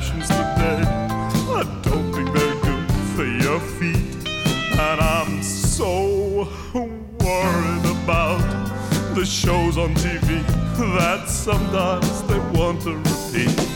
fashions today, I don't think they're good for your feet. And I'm so worried about the shows on TV that sometimes they want to repeat.